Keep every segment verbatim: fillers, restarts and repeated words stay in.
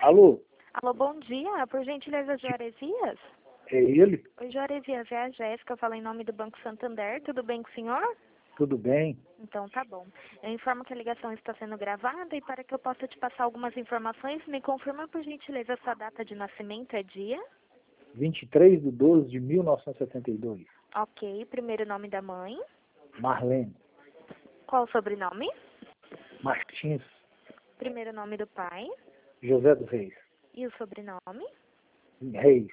Alô? Alô, bom dia. Por gentileza, Juaresias? É ele? Oi, Juaresias, é a Jéssica. Eu falo em nome do Banco Santander. Tudo bem com o senhor? Tudo bem? Então, tá bom. Eu informo que a ligação está sendo gravada e para que eu possa te passar algumas informações, me confirma, por gentileza, sua data de nascimento é dia? vinte e três de doze de mil novecentos e setenta e dois. Ok. Primeiro nome da mãe. Marlene. Qual o sobrenome? Martins. Primeiro nome do pai. José dos Reis. E o sobrenome? Reis.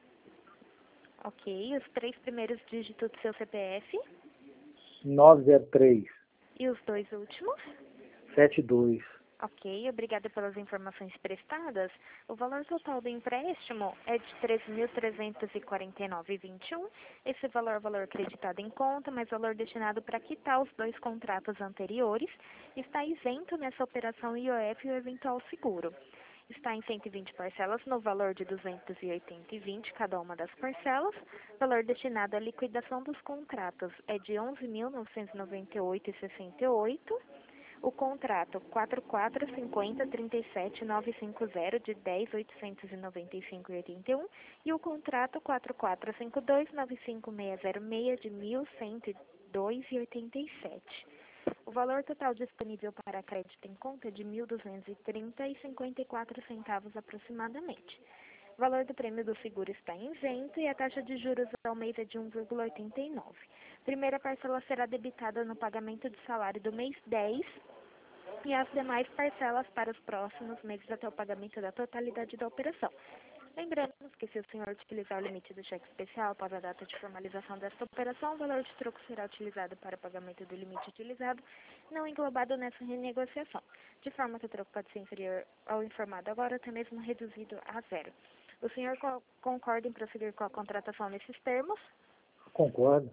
Ok. Os três primeiros dígitos do seu C P F? nove zero três, E os dois últimos? sete dois. Ok, obrigada pelas informações prestadas. O valor total do empréstimo é de treze mil trezentos e quarenta e nove vírgula vinte e um. Esse valor é o valor acreditado em conta, mas valor destinado para quitar os dois contratos anteriores. Está isento nessa operação I O F e o eventual seguro. Está em cento e vinte parcelas no valor de duzentos e oitenta e vinte cada uma das parcelas. Valor destinado à liquidação dos contratos é de onze mil novecentos e noventa e oito vírgula sessenta e oito. O contrato quatro quatro cinco zero três sete nove cinco zero de dez mil oitocentos e noventa e cinco vírgula oitenta e um e o contrato quatro quatro cinco dois nove cinco seis zero seis de mil cento e dois vírgula oitenta e sete. O valor total disponível para crédito em conta é de mil duzentos e trinta vírgula cinquenta e quatro centavos aproximadamente. O valor do prêmio do seguro está isento e a taxa de juros ao mês é de um vírgula oitenta e nove. Primeira parcela será debitada no pagamento de salário do mês dez e as demais parcelas para os próximos meses até o pagamento da totalidade da operação. Lembrando que se o senhor utilizar o limite do cheque especial após a data de formalização desta operação, o valor de troco será utilizado para pagamento do limite utilizado, não englobado nessa renegociação, de forma que o troco pode ser inferior ao informado agora, até mesmo reduzido a zero. O senhor co concorda em prosseguir com a contratação nesses termos? Concordo.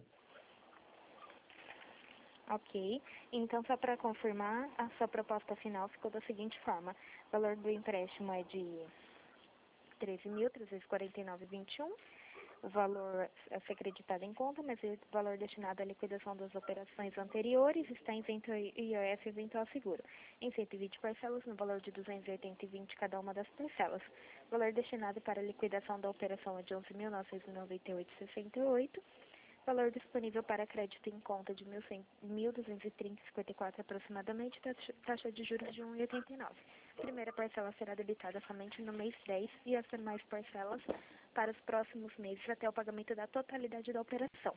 Ok. Então, só para confirmar, a sua proposta final ficou da seguinte forma. O valor do empréstimo é de treze mil trezentos e quarenta e nove vírgula vinte e um. O valor a ser acreditado em conta, mas o valor destinado à liquidação das operações anteriores está isento I O F e eventual seguro. Em cento e vinte parcelas, no valor de duzentos e oitenta e vinte cada uma das parcelas. O valor destinado para a liquidação da operação é de onze mil novecentos e noventa e oito vírgula sessenta e oito. Valor disponível para crédito em conta de mil duzentos e trinta vírgula cinquenta e quatro aproximadamente, taxa de juros de um vírgula oitenta e nove. Primeira parcela será debitada somente no mês dez e as demais parcelas para os próximos meses até o pagamento da totalidade da operação.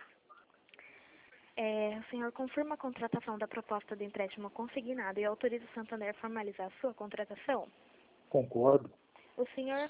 É, o senhor confirma a contratação da proposta do empréstimo consignado e autoriza o Santander a formalizar a sua contratação? Concordo. O senhor...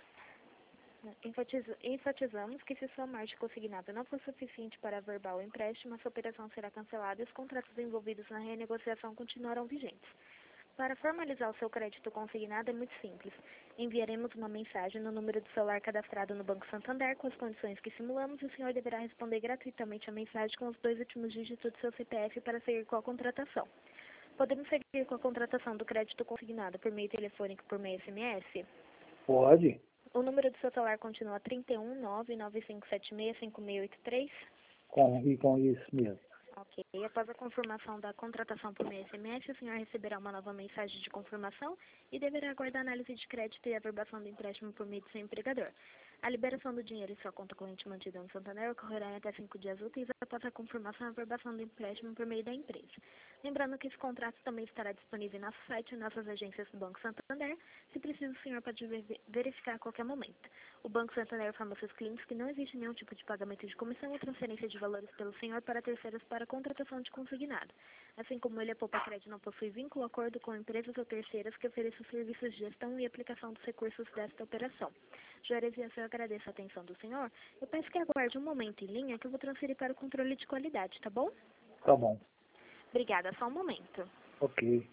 Enfatiza, enfatizamos que se sua margem consignada não for suficiente para averbar o empréstimo, essa operação será cancelada e os contratos envolvidos na renegociação continuarão vigentes. Para formalizar o seu crédito consignado é muito simples. Enviaremos uma mensagem no número do celular cadastrado no Banco Santander com as condições que simulamos e o senhor deverá responder gratuitamente a mensagem com os dois últimos dígitos do seu C P F para seguir com a contratação. Podemos seguir com a contratação do crédito consignado por meio telefônico e por meio S M S? Pode. O número do seu celular continua trinta e um, nove nove cinco sete seis, cinco seis oito três? Com, e com isso mesmo. Ok. Após a confirmação da contratação por meio S M S, o senhor receberá uma nova mensagem de confirmação e deverá aguardar análise de crédito e averbação do empréstimo por meio do seu empregador. A liberação do dinheiro em sua conta corrente mantida no Santander ocorrerá em até cinco dias úteis após a confirmação e averbação do empréstimo por meio da empresa. Lembrando que esse contrato também estará disponível em nosso site e em nossas agências do Banco Santander. Se preciso, o senhor pode verificar a qualquer momento. O Banco Santander informa seus clientes que não existe nenhum tipo de pagamento de comissão ou transferência de valores pelo senhor para terceiros para contratação de consignado. Assim como ele, a Poupa Crédito não possui vínculo, acordo com empresas ou terceiras que ofereçam serviços de gestão e aplicação dos recursos desta operação. Juaresias, eu agradeço a atenção do senhor. Eu peço que aguarde um momento em linha que eu vou transferir para o controle de qualidade, tá bom? Tá bom. Obrigada, só um momento. Ok.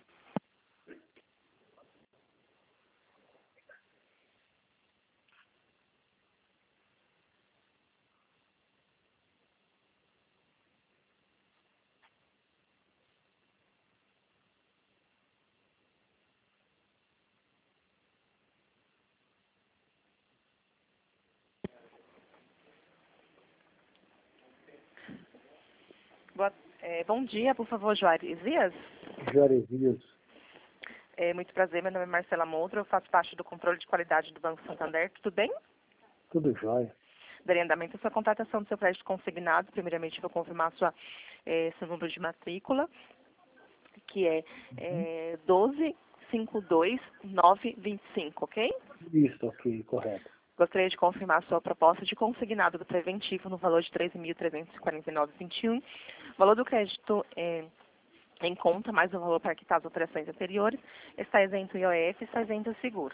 Boa, é, bom dia, por favor, Juaresias. Juaresias. É, muito prazer, meu nome é Marcela Moldro, eu faço parte do controle de qualidade do Banco Santander, tudo bem? Tudo jóia. Darei andamento à sua contratação do seu crédito consignado. Primeiramente, vou confirmar sua, eh, seu número de matrícula, que é, é doze cinco dois nove dois cinco, ok? Isso, ok, correto. Gostaria de confirmar sua proposta de consignado do preventivo no valor de treze mil trezentos e quarenta e nove vírgula vinte e um. O valor do crédito é, em conta, mais o valor para quitar as operações anteriores, está isento o I O F e está isento o seguro.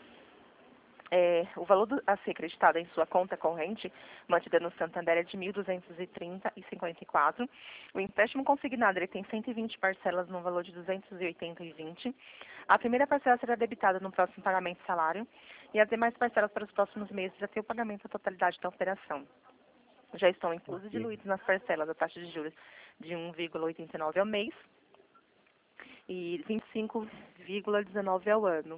É, o valor do, a ser acreditado em sua conta corrente, mantida no Santander, é de mil duzentos e trinta reais e cinquenta e quatro centavos. O empréstimo consignado ele tem cento e vinte parcelas no valor de duzentos e oitenta reais e vinte centavos. A primeira parcela será debitada no próximo pagamento de salário e as demais parcelas para os próximos meses até o pagamento da totalidade da operação. Já estão inclusos e Ok. diluídos nas parcelas a taxa de juros de um vírgula oitenta e nove ao mês e vinte e cinco vírgula dezenove ao ano.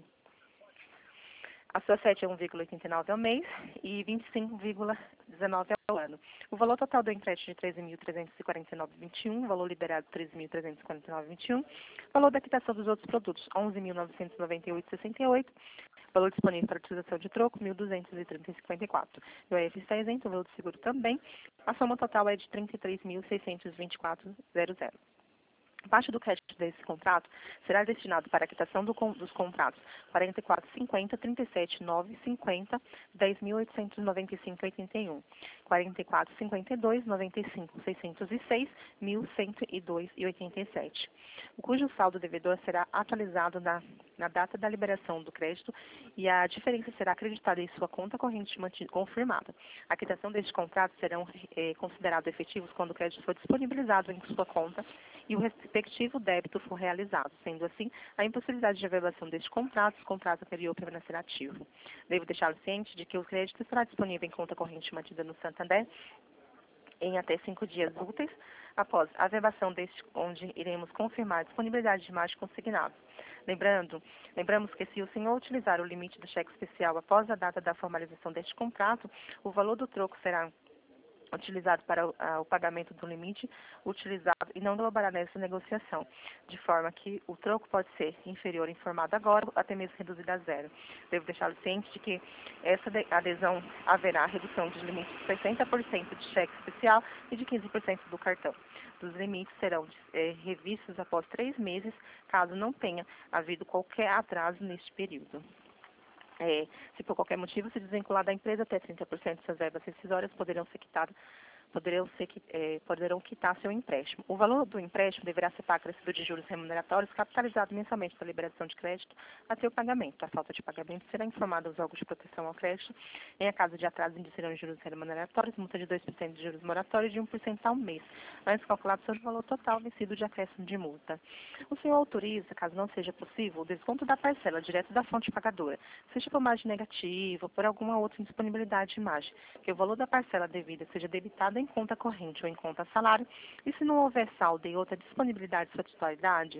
A sua sete é um vírgula oitenta e nove ao mês e vinte e cinco vírgula dezenove ao ano. O valor total do empréstimo é de treze mil trezentos e quarenta e nove vírgula vinte e um, valor liberado treze mil trezentos e quarenta e nove vírgula vinte e um, valor da quitação dos outros produtos onze mil novecentos e noventa e oito vírgula sessenta e oito, valor disponível para utilização de troco mil duzentos e trinta vírgula cinquenta e quatro. O I O F está isento, o valor do seguro também. A soma total é de trinta e três mil seiscentos e vinte e quatro vírgula zero zero. Parte do crédito desse contrato será destinado para a quitação do, dos contratos quarenta e quatro cinquenta, trinta e sete nove cinquenta, dez mil oitocentos e noventa e cinco vírgula oitenta e um, quarenta e quatro cinquenta e dois, noventa e cinco, seiscentos e seis, mil cento e dois vírgula oitenta e sete, o cujo saldo devedor será atualizado na, na data da liberação do crédito e a diferença será acreditada em sua conta corrente confirmada. A quitação destes contratos serão eh, considerados efetivos quando o crédito for disponibilizado em sua conta e o respectivo débito for realizado. Sendo assim, a impossibilidade de avaliação deste contrato, o contrato anterior permanecerá ativo. Devo deixá-lo ciente de que o crédito estará disponível em conta corrente mantida no Santander em até cinco dias úteis após a verbação deste, onde iremos confirmar a disponibilidade de imagem consignado. Lembrando, lembramos que se o senhor utilizar o limite do cheque especial após a data da formalização deste contrato, o valor do troco será utilizado para o, a, o pagamento do limite utilizado e não dobrar nessa negociação, de forma que o troco pode ser inferior informado agora, até mesmo reduzido a zero. Devo deixá-lo ciente de que essa de, adesão haverá redução de limites de sessenta por cento de cheque especial e de quinze por cento do cartão. Dos limites serão é, revistos após três meses, caso não tenha havido qualquer atraso neste período. É, se por qualquer motivo se desvincular da empresa, até trinta por cento de suas verbas rescisórias poderão ser quitadas, poderão, ser, é, poderão quitar seu empréstimo. O valor do empréstimo deverá ser pago acrescido de juros remuneratórios capitalizado mensalmente para liberação de crédito até o pagamento. A falta de pagamento será informada aos órgãos de proteção ao crédito. Em caso de atraso, indirão de juros remuneratórios, multa de dois por cento de juros moratórios e de um por cento ao mês, antes calculado sobre o valor total vencido de acréscimo de multa. O senhor autoriza, caso não seja possível, o desconto da parcela direto da fonte pagadora, seja por margem negativa ou por alguma outra indisponibilidade de imagem, que o valor da parcela devida seja debitado em conta corrente ou em conta salário, e se não houver saldo e outra disponibilidade de sua titularidade,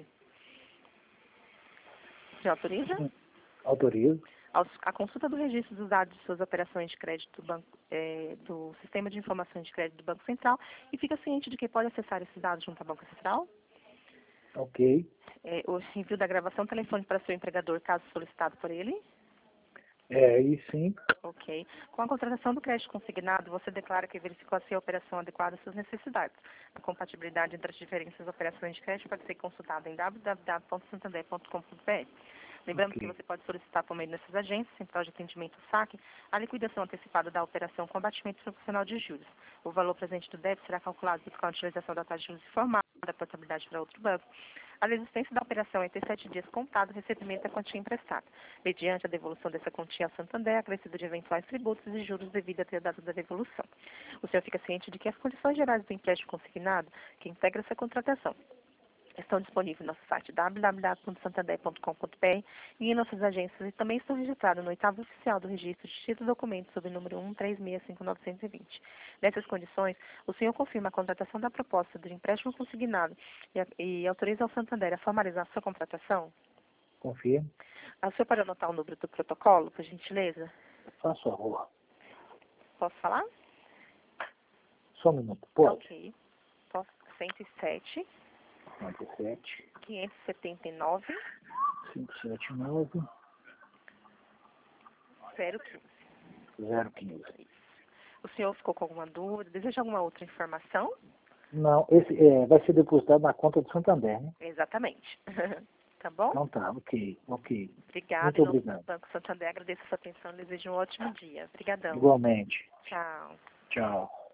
você autoriza? Sim, autorizo. A consulta do registro dos dados de suas operações de crédito do, banco, é, do Sistema de Informações de Crédito do Banco Central e fica ciente de que pode acessar esses dados junto à Banca Central. Ok. É, o envio da gravação telefone para seu empregador, caso solicitado por ele. É, aí sim. Ok. Com a contratação do crédito consignado, você declara que verificou se a operação adequada às suas necessidades. A compatibilidade entre as diferentes operações de crédito pode ser consultada em w w w ponto santander ponto com ponto b r. Lembrando Ok. que você pode solicitar por meio dessas agências, Central de Atendimento S A C, a liquidação antecipada da operação com abatimento proporcional de juros. O valor presente do débito será calculado com a utilização da taxa de juros informada, da portabilidade para outro banco. A existência da operação é ter sete dias contado o recebimento da quantia emprestada, mediante a devolução dessa quantia ao Santander, acrescido de eventuais tributos e juros devido até a data da devolução. O senhor fica ciente de que as condições gerais do empréstimo consignado, que integra essa contratação, estão disponíveis no nosso site w w w ponto santander ponto com ponto b r e em nossas agências e também estão registradas no oitavo oficial do registro de títulos e documentos sob o número um três seis cinco nove dois zero. Nessas condições, o senhor confirma a contratação da proposta de empréstimo consignado e, e autoriza ao Santander a formalizar a sua contratação? Confirmo. O senhor pode anotar o número do protocolo, por gentileza? Faço favor. Posso falar? Só um minuto, pode? Ok. Posso? cento e sete, cinquenta e sete, quinhentos e setenta e nove, quinhentos e setenta e nove, zero quinze. zero quinze. O senhor ficou com alguma dúvida? Deseja alguma outra informação? Não, esse é, vai ser depositado na conta do Santander, né? Exatamente. Tá bom? Então tá, ok, ok. Obrigada. Muito Em nome do obrigado. Banco Santander, agradeço a sua atenção e desejo um ótimo dia. Obrigadão. Igualmente. Tchau. Tchau.